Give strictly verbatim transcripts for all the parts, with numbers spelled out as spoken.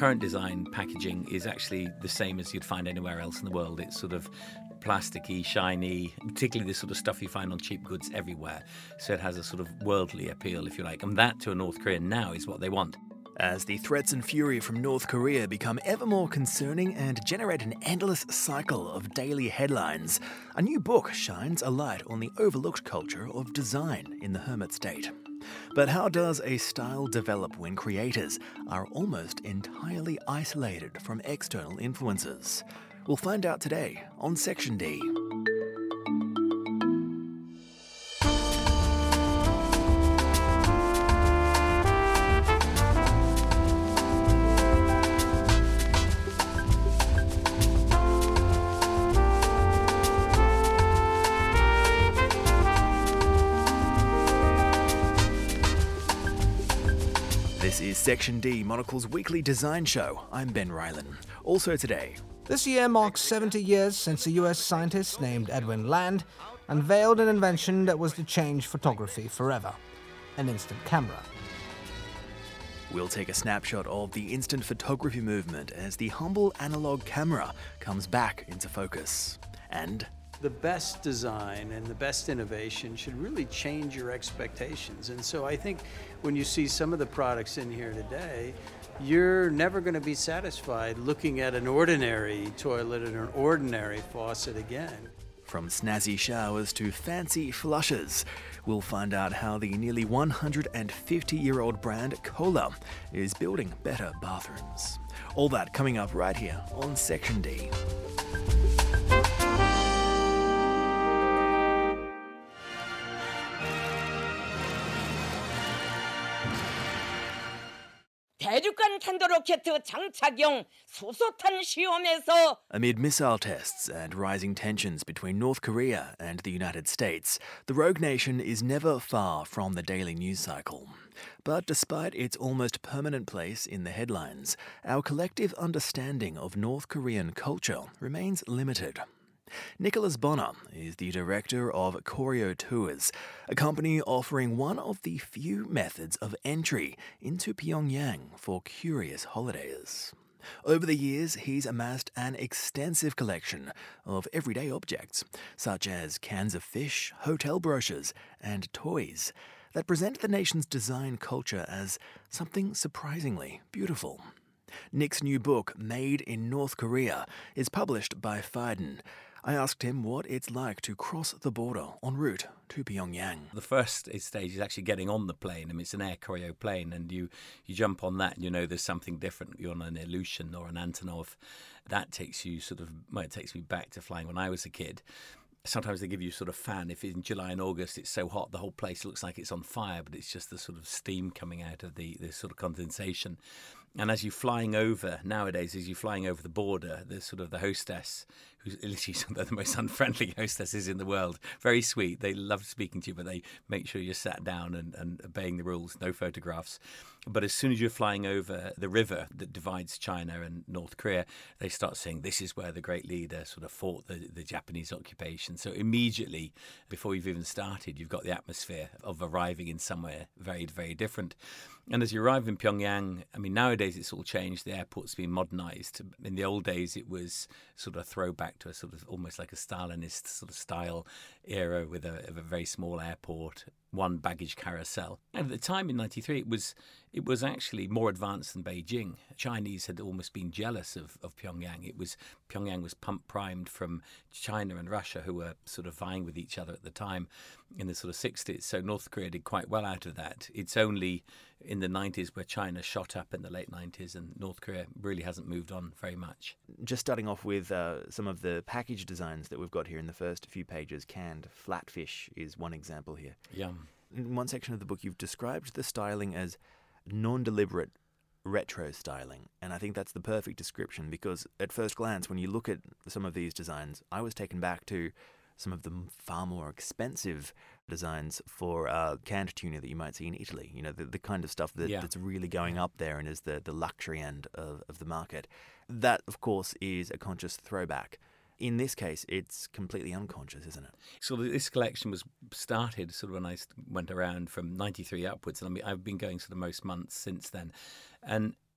current design packaging is actually the same as you'd find anywhere else in the world. It's sort of plasticky, shiny, particularly the sort of stuff you find on cheap goods everywhere. So it has a sort of worldly appeal, if you like. And that, to a North Korean now, is what they want. As the threats and fury from North Korea become ever more concerning and generate an endless cycle of daily headlines, a new book shines a light on the overlooked culture of design in the hermit state. But how does a style develop when creators are almost entirely isolated from external influences? We'll find out today on Section D. This is Section D, Monocle's weekly design show. I'm Ben Rylan. Also today, this year marks seventy years since a U S scientist named Edwin Land unveiled an invention that was to change photography forever: an instant camera. We'll take a snapshot of the instant photography movement as the humble analog camera comes back into focus. And the best design and the best innovation should really change your expectations. And so I think when you see some of the products in here today, you're never going to be satisfied looking at an ordinary toilet and an ordinary faucet again. From snazzy showers to fancy flushes, we'll find out how the nearly one hundred fifty-year-old brand Kohler is building better bathrooms. All that coming up right here on Section D. 대륙간 탄도로켓 장착용 수소탄 시험에서 Amid missile tests and rising tensions between North Korea and the United States, the rogue nation is never far from the daily news cycle. But despite its almost permanent place in the headlines, our collective understanding of North Korean culture remains limited. Nicholas Bonner is the director of Koryo Tours, a company offering one of the few methods of entry into Pyongyang for curious holidays. Over the years, he's amassed an extensive collection of everyday objects, such as cans of fish, hotel brochures, and toys, that present the nation's design culture as something surprisingly beautiful. Nick's new book, Made in North Korea, is published by Phaidon. I asked him what it's like to cross the border en route to Pyongyang. The first stage is actually getting on the plane. I mean, it's an Air Koryo plane, and you, you jump on that and you know there's something different. You're on an Ilyushin or an Antonov. That takes you sort of, well, it takes me back to flying when I was a kid. Sometimes they give you sort of fan. If in July and August it's so hot, the whole place looks like it's on fire, but it's just the sort of steam coming out of the, the sort of condensation. And as you're flying over, nowadays, as you're flying over the border, there's sort of the hostess, who's literally some of the most unfriendly hostesses in the world. Very sweet. They love speaking to you, but they make sure you're sat down and, and obeying the rules, no photographs. But as soon as you're flying over the river that divides China and North Korea, they start saying this is where the great leader sort of fought the, the Japanese occupation. So immediately, before you've even started, you've got the atmosphere of arriving in somewhere very, very different. And as you arrive in Pyongyang, I mean, nowadays it's all changed. The airport's been modernized. In the old days, it was sort of a throwback to a sort of almost like a Stalinist sort of style era with a, a very small airport, one baggage carousel. And at the time in ninety-three, it was it was actually more advanced than Beijing. Chinese had almost been jealous of, of Pyongyang. It was Pyongyang was pump primed from China and Russia, who were sort of vying with each other at the time in the sort of sixties. So North Korea did quite well out of that. It's only in the nineties where China shot up in the late nineties, and North Korea really hasn't moved on very much. Just starting off with uh, some of the package designs that we've got here in the first few pages. Canned flatfish is one example here. Yum. In one section of the book, you've described the styling as non-deliberate retro styling, and I think that's the perfect description, because at first glance, when you look at some of these designs, I was taken back to some of the far more expensive designs for uh, canned tuna that you might see in Italy. You know, the, the kind of stuff that, yeah. that's really going up there and is the, the luxury end of, of the market. That, of course, is a conscious throwback. In this case, it's completely unconscious, isn't it? So this collection was started sort of when I went around from ninety-three upwards, and I mean, I've been going sort of most months since then. And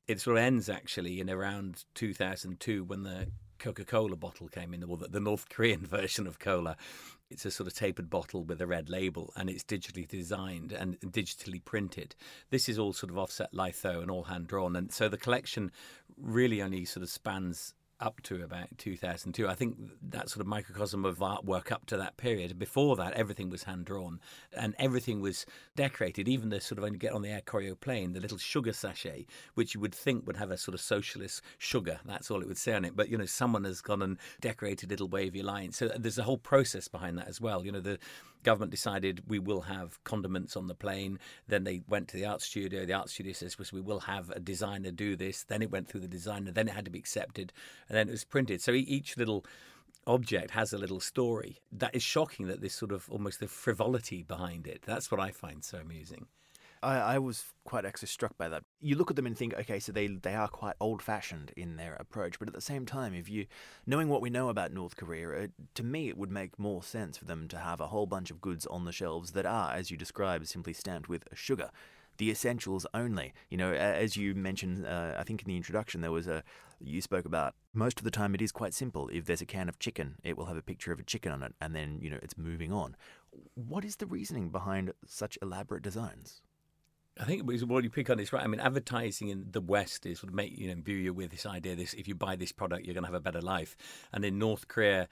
It sort of ends actually in around two thousand two when the Coca-Cola bottle came in, or the, the North Korean version of cola. It's a sort of tapered bottle with a red label, and it's digitally designed and digitally printed. This is all sort of offset litho and all hand drawn, and so the collection really only sort of spans up to about two thousand two. I think that sort of microcosm of artwork up to that period. Before that, everything was hand-drawn and everything was decorated. Even the sort of, when you get on the Air Koryo plane, the little sugar sachet, which you would think would have a sort of socialist sugar, that's all it would say on it. But, you know, someone has gone and decorated little wavy lines. So there's a whole process behind that as well. You know, the government decided we will have condiments on the plane. Then they went to the art studio. The art studio says, well, we will have a designer do this. Then it went through the designer. Then it had to be accepted. And then it was printed. So each little object has a little story. That is shocking, that this sort of almost the frivolity behind it. That's what I find so amusing. I, I was quite actually struck by that. You look at them and think, okay, so they they are quite old-fashioned in their approach, but at the same time, if you, knowing what we know about North Korea, uh, to me it would make more sense for them to have a whole bunch of goods on the shelves that are, as you described, simply stamped with sugar. The essentials only. You know, as you mentioned, uh, I think in the introduction, there was a, you spoke about, most of the time it is quite simple. If there's a can of chicken, it will have a picture of a chicken on it, and then, you know, it's moving on. What is the reasoning behind such elaborate designs? I think what you pick on is right. I mean, advertising in the West is sort of make, you know, imbue you with this idea, this, if you buy this product, you're going to have a better life. And in North Korea,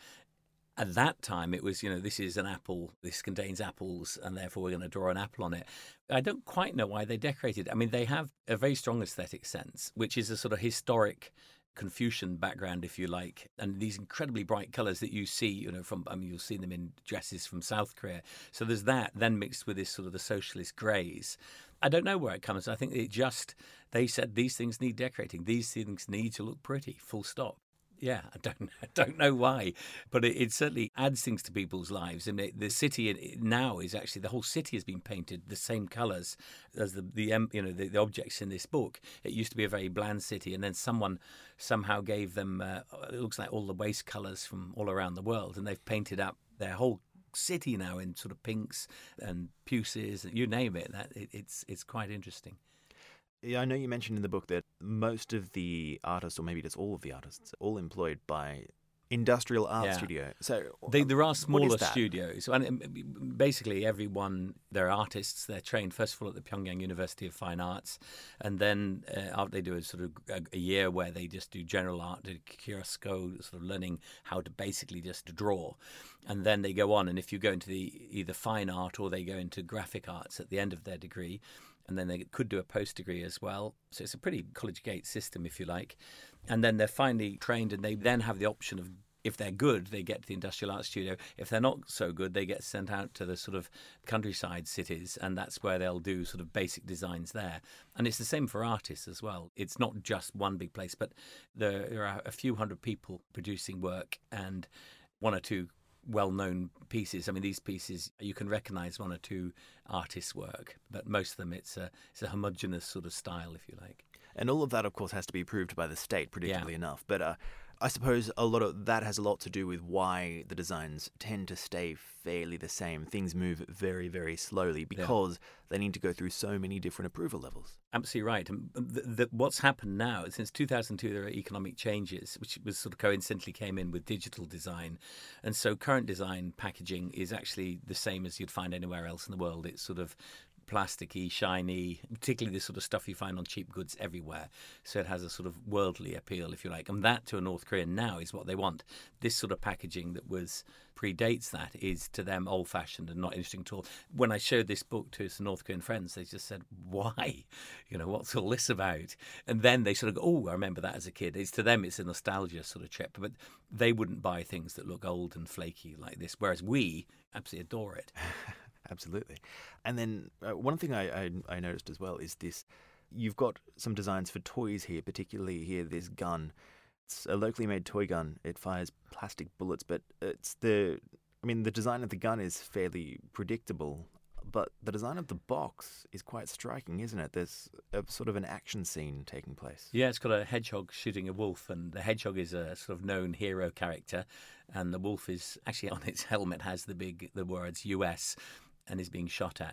at that time, it was, you know, this is an apple, this contains apples, and therefore we're going to draw an apple on it. I don't quite know why they decorated. I mean, they have a very strong aesthetic sense, which is a sort of historic Confucian background, if you like, and these incredibly bright colours that you see, you know, from, I mean, you'll see them in dresses from South Korea. So there's that, then mixed with this sort of the socialist greys. I don't know where it comes. I think it just, they said these things need decorating. These things need to look pretty, full stop. Yeah, I don't, I don't know why, but it, it certainly adds things to people's lives. And it, the city now is actually, the whole city has been painted the same colours as the, the you know the, the objects in this book. It used to be a very bland city, and then someone somehow gave them, uh, it looks like all the waste colours from all around the world, and they've painted up their whole city now in sort of pinks and puces, you name it. That it, it's it's quite interesting. Yeah, I know you mentioned in the book that most of the artists, or maybe just all of the artists, are all employed by industrial art Yeah. studio. So They, there are what smaller is that? studios, and basically everyone, they're artists. They're trained first of all at the Pyongyang University of Fine Arts, and then uh, they do a sort of a, a year where they just do general art, do kyosko, sort of learning how to basically just draw, and then they go on. And if you go into the either fine art or they go into graphic arts at the end of their degree. And then they could do a post degree as well. So it's a pretty college gate system, if you like. And then they're finally trained, and they then have the option of, if they're good, they get to the industrial art studio. If they're not so good, they get sent out to the sort of countryside cities, and that's where they'll do sort of basic designs there. And it's the same for artists as well. It's not just one big place, but there, there are a few hundred people producing work, and one or two well-known pieces. I mean, these pieces, you can recognize one or two artists' work, but most of them, it's a it's a homogeneous sort of style, if you like. And all of that, of course, has to be approved by the state, predictably Yeah. enough. But uh, I suppose a lot of that has a lot to do with why the designs tend to stay fairly the same. Things move very, very slowly because they need to go through so many different approval levels. Absolutely right. And the, the, what's happened now, since two thousand two, there are economic changes, which was sort of coincidentally came in with digital design. And so current design packaging is actually the same as you'd find anywhere else in the world. It's sort of plasticky, shiny, particularly the sort of stuff you find on cheap goods everywhere. So it has a sort of worldly appeal, if you like. And that, to a North Korean now, is what they want. This sort of packaging that was predates that is, to them, old-fashioned and not interesting at all. When I showed this book to some North Korean friends, they just said, why? You know, what's all this about? And then they sort of go, oh, I remember that as a kid. It's, to them, it's a nostalgia sort of trip. But they wouldn't buy things that look old and flaky like this, whereas we absolutely adore it. Absolutely. And then uh, one thing I, I, I noticed as well is this. You've got some designs for toys here, particularly here, this gun. It's a locally made toy gun. It fires plastic bullets, but it's the, I mean, the design of the gun is fairly predictable, but the design of the box is quite striking, isn't it? There's a sort of an action scene taking place. Yeah, it's got a hedgehog shooting a wolf, and the hedgehog is a sort of known hero character, and the wolf is actually on its helmet has the big the words U S and is being shot at.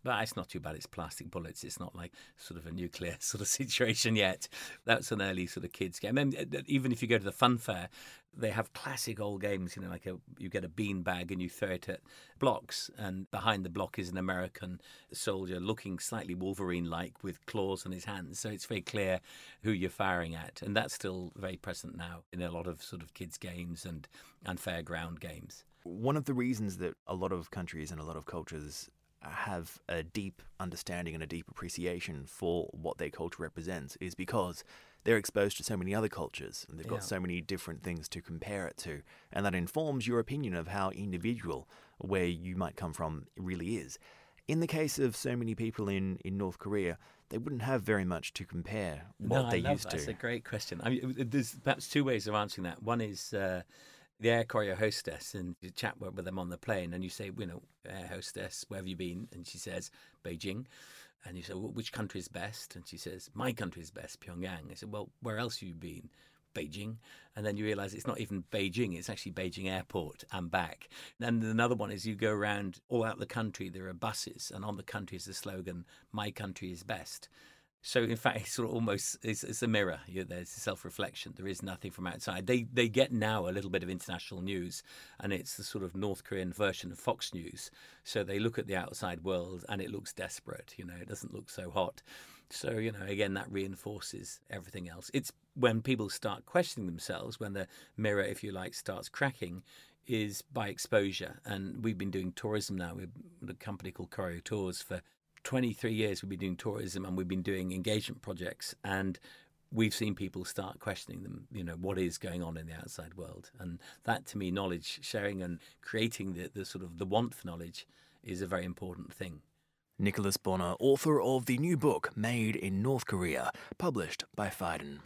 But it's not too bad. It's plastic bullets. It's not like sort of a nuclear sort of situation yet. That's an early sort of kids game. And even if you go to the fun fair, they have classic old games, you know, like a, you get a bean bag and you throw it at blocks, and behind the block is an American soldier looking slightly Wolverine-like with claws on his hands. So it's very clear who you're firing at. And that's still very present now in a lot of sort of kids' games and, and fairground games. One of the reasons that a lot of countries and a lot of cultures have a deep understanding and a deep appreciation for what their culture represents is because they're exposed to so many other cultures and they've got Yeah. so many different things to compare it to. And that informs your opinion of how individual where you might come from really is. In the case of so many people in, in North Korea, they wouldn't have very much to compare what no, they I love used that. to. That's a great question. I mean, there's perhaps two ways of answering that. One is uh, the air choreo hostess, and you chat with them on the plane, and you say, you know, air hostess, where have you been? And she says, Beijing. And you say, well, which country is best? And she says, my country is best, Pyongyang. I said, well, where else have you been? Beijing. And then you realize it's not even Beijing, it's actually Beijing Airport and back. And another one is you go around all out the country, there are buses, and on the country is the slogan, my country is best. So, in fact, it's sort of almost, it's, it's a mirror. You, there's self-reflection. There is nothing from outside. They they get now a little bit of international news, and it's the sort of North Korean version of Fox News. So they look at the outside world, and it looks desperate. You know, it doesn't look so hot. So, you know, again, that reinforces everything else. It's when people start questioning themselves, when the mirror, if you like, starts cracking, is by exposure. And we've been doing tourism now with a company called Choreo Tours for twenty-three years. We've been doing tourism and we've been doing engagement projects, and we've seen people start questioning them, you know, what is going on in the outside world. And that, to me, knowledge sharing and creating the, the sort of the want for knowledge is a very important thing. Nicholas Bonner, author of the new book Made in North Korea, published by Phaidon.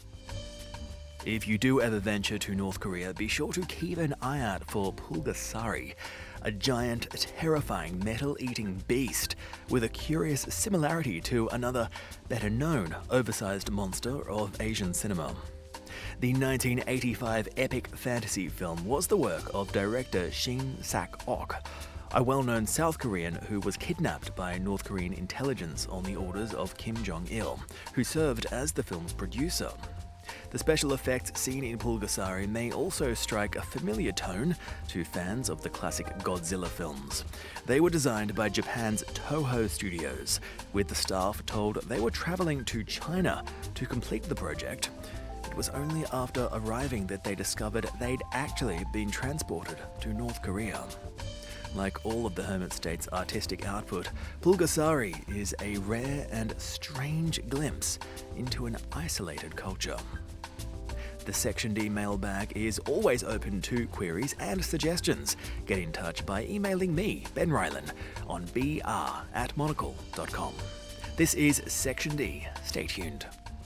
If you do ever venture to North Korea, be sure to keep an eye out for Pulgasari, a giant, terrifying, metal-eating beast with a curious similarity to another, better-known, oversized monster of Asian cinema. The nineteen eighty-five epic fantasy film was the work of director Shin Sak-ok, a well-known South Korean who was kidnapped by North Korean intelligence on the orders of Kim Jong-il, who served as the film's producer. The special effects seen in Pulgasari may also strike a familiar tone to fans of the classic Godzilla films. They were designed by Japan's Toho Studios, with the staff told they were traveling to China to complete the project. It was only after arriving that they discovered they'd actually been transported to North Korea. Like all of the Hermit State's artistic output, Pulgasari is a rare and strange glimpse into an isolated culture. The Section D mailbag is always open to queries and suggestions. Get in touch by emailing me, Ben Ryland, on b r at monocle dot com. This is Section D. Stay tuned.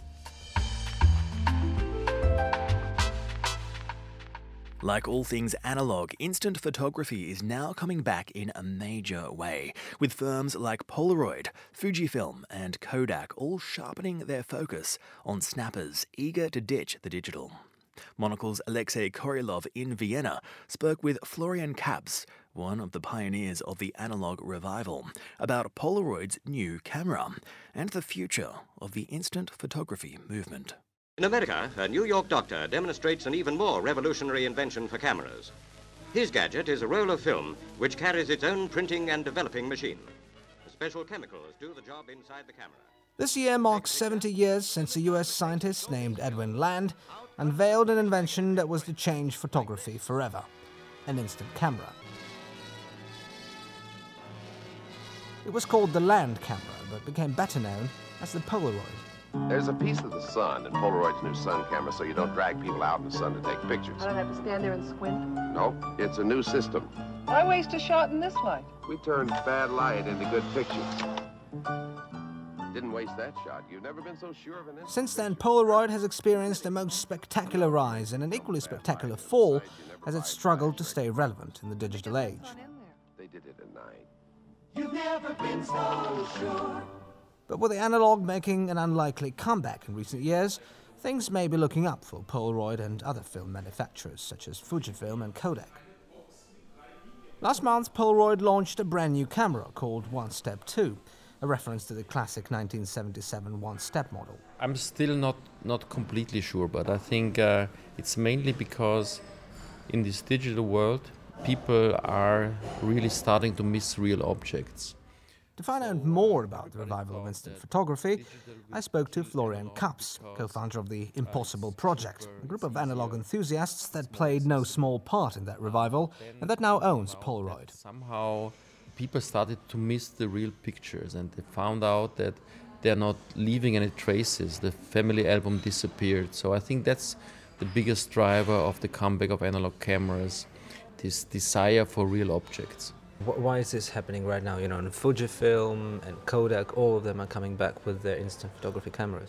Like all things analog, instant photography is now coming back in a major way, with firms like Polaroid, Fujifilm, and Kodak all sharpening their focus on snappers eager to ditch the digital. Monocle's Alexei Korylov in Vienna spoke with Florian Kaps, one of the pioneers of the analog revival, about Polaroid's new camera and the future of the instant photography movement. In America, a New York doctor demonstrates an even more revolutionary invention for cameras. His gadget is a roll of film which carries its own printing and developing machine. Special chemicals do the job inside the camera. This year marks seventy years since a U S scientist named Edwin Land unveiled an invention that was to change photography forever: an instant camera. It was called the Land camera, but became better known as the Polaroid. There's a piece of the sun in Polaroid's new sun camera, so you don't drag people out in the sun to take pictures. I don't have to stand there and squint. Nope, it's a new system. Why waste a shot in this light? We turn bad light into good pictures. Didn't waste that shot. You've never been so sure of an instant. Since then, Polaroid has experienced a most spectacular rise and an equally spectacular fall as it struggled to stay relevant in the digital age. They did it at night. You've never been so sure. But with the analog making an unlikely comeback in recent years, things may be looking up for Polaroid and other film manufacturers such as Fujifilm and Kodak. Last month, Polaroid launched a brand new camera called One Step two, a reference to the classic nineteen seventy-seven one-step model. I'm still not, not completely sure, but I think uh, it's mainly because in this digital world, people are really starting to miss real objects. To find out more about the revival of instant photography, I spoke to Florian Kaps, co-founder of the Impossible Project, a group of analog enthusiasts that played no small part in that revival and that now owns Polaroid. Somehow people started to miss the real pictures, and they found out that they're not leaving any traces. The family album disappeared. So I think that's the biggest driver of the comeback of analog cameras, this desire for real objects. Why is this happening right now? You know, and Fujifilm and Kodak, all of them are coming back with their instant photography cameras.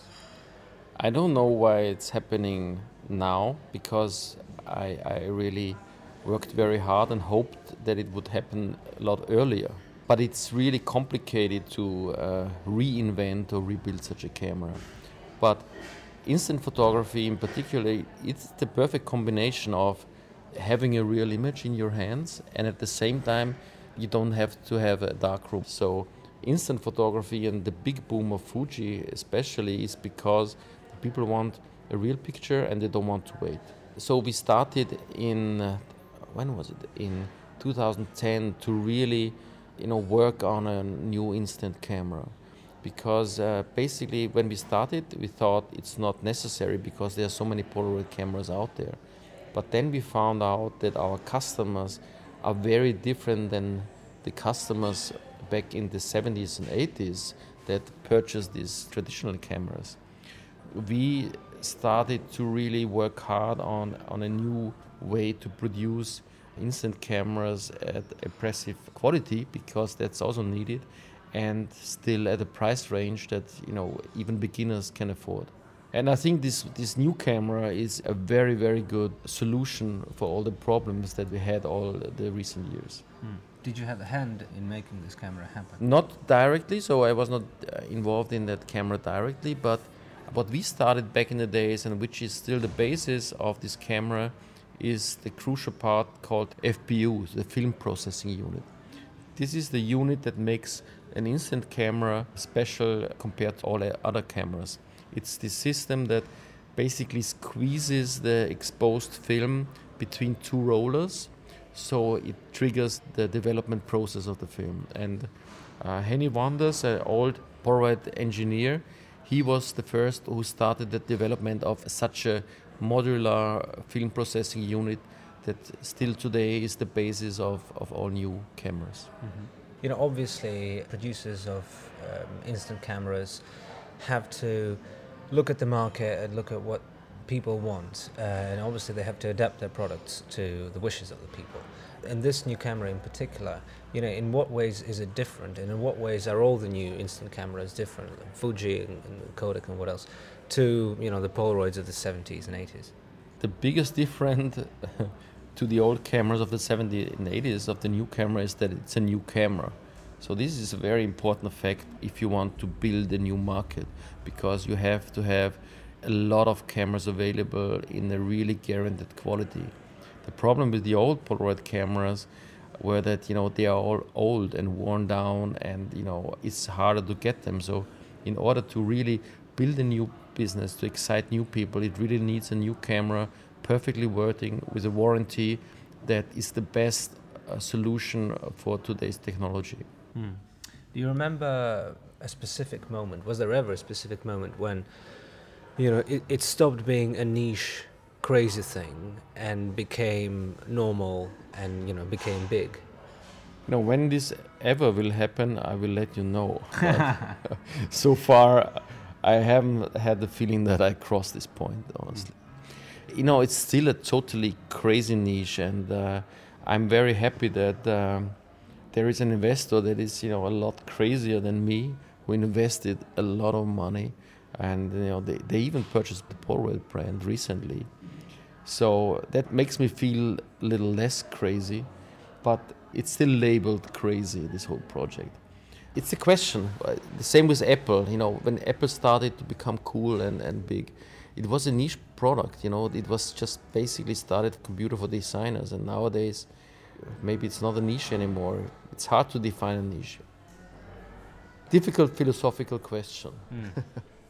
I don't know why it's happening now, because I, I really worked very hard and hoped that it would happen a lot earlier. But it's really complicated to uh, reinvent or rebuild such a camera. But instant photography in particular, it's the perfect combination of having a real image in your hands, and at the same time you don't have to have a darkroom. So instant photography and the big boom of Fuji especially is because people want a real picture and they don't want to wait. So we started in, uh, when was it? In two thousand ten to really, you know, work on a new instant camera. Because uh, basically when we started we thought it's not necessary because there are so many Polaroid cameras out there. But then we found out that our customers are very different than the customers back in the seventies and eighties that purchased these traditional cameras. We started to really work hard on, on a new way to produce instant cameras at impressive quality, because that's also needed, and still at a price range that, you know, even beginners can afford. And I think this, this new camera is a very, very good solution for all the problems that we had all the recent years. Mm. Did you have a hand in making this camera happen? Not directly, so I was not uh, involved in that camera directly, but what we started back in the days, and which is still the basis of this camera, is the crucial part called F P U, the film processing unit. This is the unit that makes an instant camera special compared to all other cameras. It's the system that basically squeezes the exposed film between two rollers, so it triggers the development process of the film. And uh, Henny Wanders, an old Polaroid engineer, he was the first who started the development of such a modular film processing unit that still today is the basis of, of all new cameras. Mm-hmm. You know, obviously producers of um, instant cameras have to look at the market and look at what people want, uh, and obviously they have to adapt their products to the wishes of the people. And this new camera in particular, you know, in what ways is it different, and in what ways are all the new instant cameras different, like Fuji and, and Kodak and what else, to, you know, the Polaroids of the seventies and eighties? The biggest difference to the old cameras of the seventies and eighties of the new camera is that it's a new camera. So this is a very important fact if you want to build a new market, because you have to have a lot of cameras available in a really guaranteed quality. The problem with the old Polaroid cameras were that, you know, they are all old and worn down, and, you know, it's harder to get them. So in order to really build a new business, to excite new people, it really needs a new camera, perfectly working with a warranty that is the best uh, solution for today's technology. Hmm. Do you remember a specific moment? Was there ever a specific moment when, you know, it, it stopped being a niche, crazy thing and became normal and, you know, became big? You know, when this ever will happen, I will let you know. So far, I haven't had the feeling that I crossed this point, honestly. Mm. You know, it's still a totally crazy niche, and uh, I'm very happy that um, there is an investor that is, you know, a lot crazier than me, who invested a lot of money, and, you know, they, they even purchased the Polaroid brand recently. So that makes me feel a little less crazy, but it's still labeled crazy, this whole project. It's a question. The same with Apple. You know, when Apple started to become cool and, and big, it was a niche product. You know, it was just basically started a computer for designers, and nowadays maybe it's not a niche anymore. It's hard to define a niche. difficult philosophical question. Mm.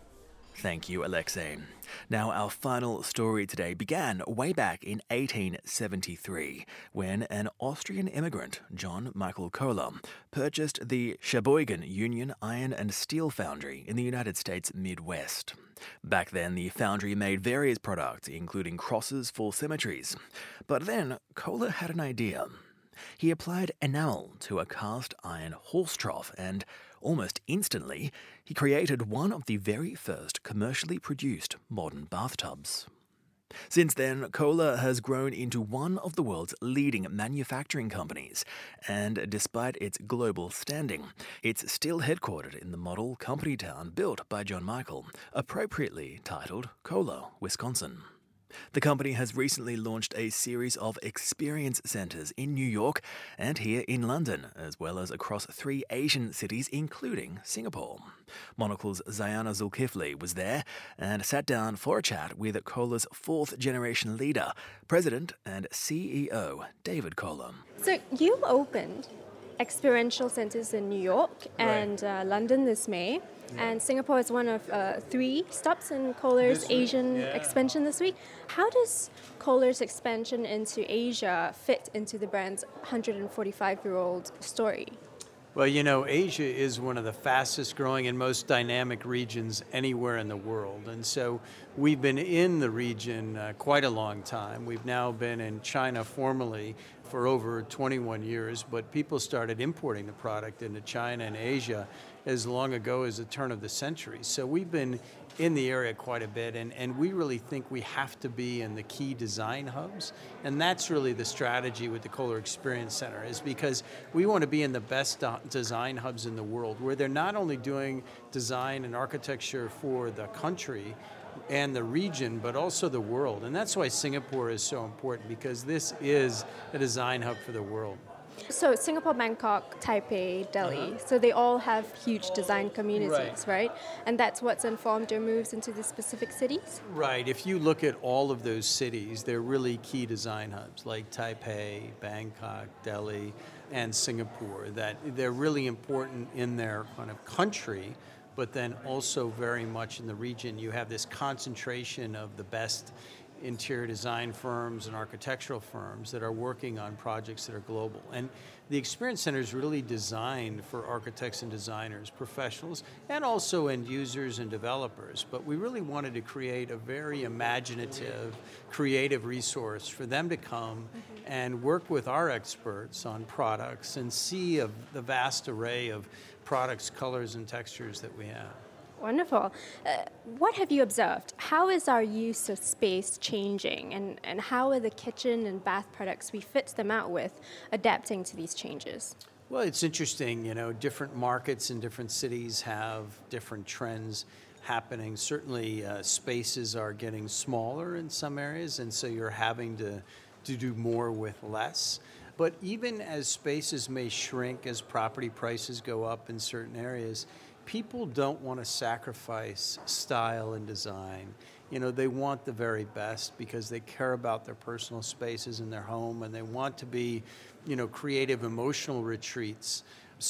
Thank you, Alexei. Now, our final story today began way back in eighteen seventy-three when an Austrian immigrant, John Michael Kohler, purchased the Sheboygan Union Iron and Steel Foundry in the United States Midwest. Back then, the foundry made various products, including crosses for cemeteries. But then, Kohler had an idea. He applied enamel to a cast iron horse trough and, almost instantly, he created one of the very first commercially produced modern bathtubs. Since then, Kohler has grown into one of the world's leading manufacturing companies, and despite its global standing, it's still headquartered in the model company town built by John Michael, appropriately titled Kohler, Wisconsin. The company has recently launched a series of experience centers in New York and here in London, as well as across three Asian cities, including Singapore. Monocle's Zayana Zulkifli was there and sat down for a chat with Kohler's fourth-generation leader, President and C E O David Kohler. So you opened experiential centers in New York and uh, London this May. Yeah. And Singapore is one of uh, three stops in Kohler's Asian yeah. expansion this week. How does Kohler's expansion into Asia fit into the brand's one hundred forty-five-year-old story? Well, you know, Asia is one of the fastest growing and most dynamic regions anywhere in the world. And so we've been in the region uh, quite a long time. We've now been in China formally for over twenty-one years, but people started importing the product into China and Asia as long ago as the turn of the century. So we've been in the area quite a bit, and, and we really think we have to be in the key design hubs. And that's really the strategy with the Kohler Experience Center, is because we want to be in the best design hubs in the world, where they're not only doing design and architecture for the country and the region, but also the world. And that's why Singapore is so important, because this is a design hub for the world. So Singapore, Bangkok, Taipei, Delhi, uh-huh. so they all have huge design communities, right. right? And that's what's informed your moves into the specific cities? Right. If you look at all of those cities, they're really key design hubs, like Taipei, Bangkok, Delhi, and Singapore, that they're really important in their kind of country, but then also very much in the region. You have this concentration of the best interior design firms and architectural firms that are working on projects that are global. And the Experience Center is really designed for architects and designers, professionals, and also end users and developers. But we really wanted to create a very imaginative, creative resource for them to come mm-hmm. and work with our experts on products and see a, the vast array of products, colors, and textures that we have. Wonderful. Uh, what have you observed? How is our use of space changing, and, and how are the kitchen and bath products we fit them out with adapting to these changes? Well, it's interesting, you know, different markets in different cities have different trends happening. Certainly uh, spaces are getting smaller in some areas, and so you're having to, to do more with less. But even as spaces may shrink, as property prices go up in certain areas, people don't want to sacrifice style and design. You know, they want the very best because they care about their personal spaces in their home, and they want to be, you know, creative, emotional retreats.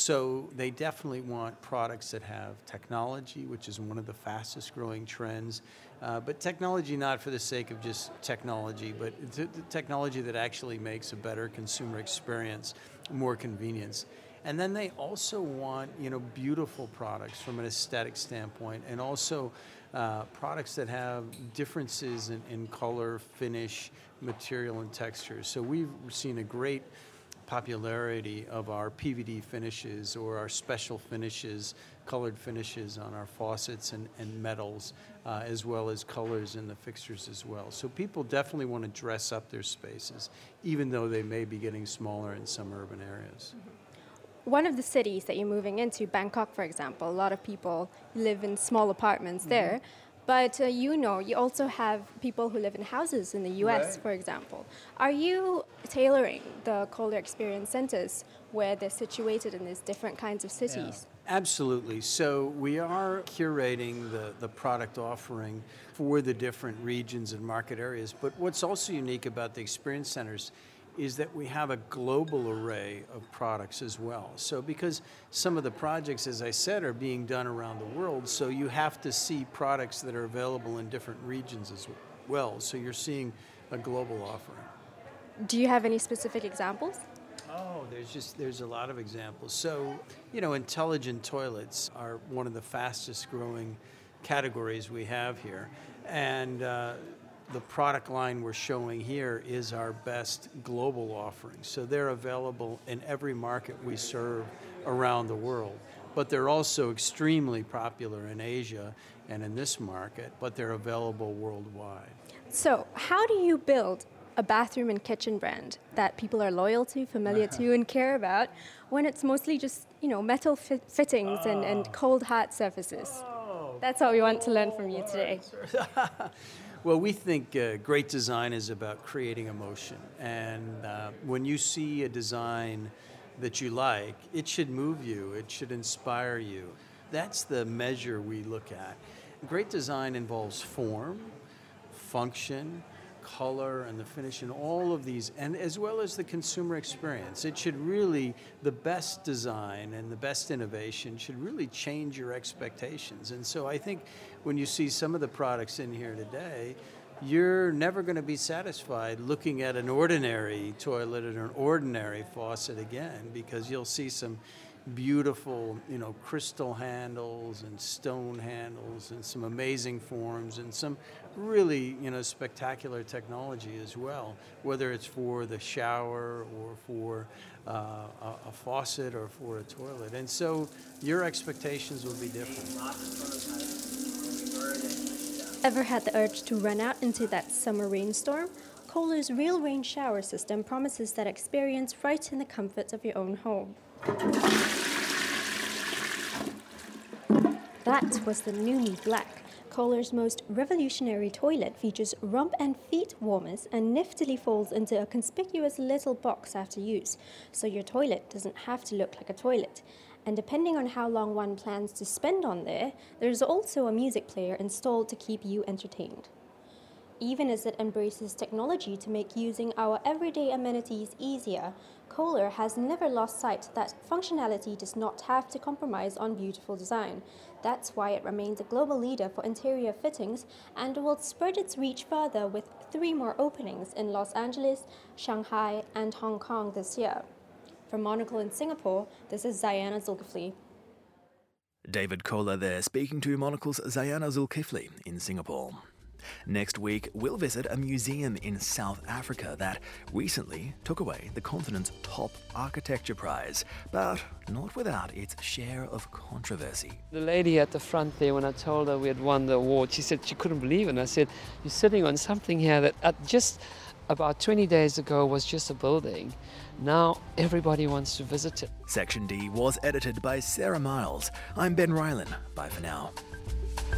So they definitely want products that have technology, which is one of the fastest growing trends. Uh, but technology not for the sake of just technology, but it's the technology that actually makes a better consumer experience, more convenience. And then they also want, you know, beautiful products from an aesthetic standpoint, and also uh, products that have differences in, in color, finish, material, and texture. So we've seen a great popularity of our P V D finishes or our special finishes, colored finishes on our faucets and, and metals, uh, as well as colors in the fixtures as well. So people definitely want to dress up their spaces, even though they may be getting smaller in some urban areas. Mm-hmm. One of the cities that you're moving into, Bangkok, for example, a lot of people live in small apartments mm-hmm. there. But uh, you know, you also have people who live in houses in the U S, right. for example. Are you tailoring the Kohler Experience Centers where they're situated in these different kinds of cities? Yeah. Absolutely. So we are curating the, the product offering for the different regions and market areas. But what's also unique about the Experience Centers is that we have a global array of products as well. So because some of the projects, as I said, are being done around the world, so you have to see products that are available in different regions as well. So you're seeing a global offering. Do you have any specific examples? Oh, there's just, there's a lot of examples. So, you know, intelligent toilets are one of the fastest growing categories we have here. And uh, the product line we're showing here is our best global offering. So they're available in every market we serve around the world. But they're also extremely popular in Asia and in this market, but they're available worldwide. So how do you build a bathroom and kitchen brand that people are loyal to, familiar to, and care about when it's mostly just, you know, metal fit fittings oh. and, and cold hard surfaces? Oh. That's what we want to learn from you today. Well, we think uh, great design is about creating emotion. And uh, when you see a design that you like, it should move you, it should inspire you. That's the measure we look at. Great design involves form, function, color, and the finish, and all of these, and as well as the consumer experience. It should really, the best design and the best innovation should really change your expectations. And so I think when you see some of the products in here today, you're never going to be satisfied looking at an ordinary toilet and an ordinary faucet again, because you'll see some beautiful, you know, crystal handles and stone handles and some amazing forms and some really, you know, spectacular technology as well, whether it's for the shower or for uh, a, a faucet or for a toilet. And so your expectations will be different. Ever had the urge to run out into that summer rainstorm? Kohler's Real Rain shower system promises that experience right in the comforts of your own home. That was the Numi Black. Kohler's most revolutionary toilet features rump and feet warmers and niftily folds into a conspicuous little box after use, so your toilet doesn't have to look like a toilet. And depending on how long one plans to spend on there, there's also a music player installed to keep you entertained. Even as it embraces technology to make using our everyday amenities easier, Kohler has never lost sight that functionality does not have to compromise on beautiful design. That's why it remains a global leader for interior fittings and will spread its reach further with three more openings in Los Angeles, Shanghai, and Hong Kong this year. From Monocle in Singapore, this is Zayana Zulkifli. David Kohler there, speaking to Monocle's Zayana Zulkifli in Singapore. Next week, we'll visit a museum in South Africa that recently took away the continent's top architecture prize, but not without its share of controversy. The lady at the front there, when I told her we had won the award, she said she couldn't believe it. And I said, you're sitting on something here that uh, just about twenty days ago was just a building. Now everybody wants to visit it. Section D was edited by Sarah Miles. I'm Ben Rylan. Bye for now.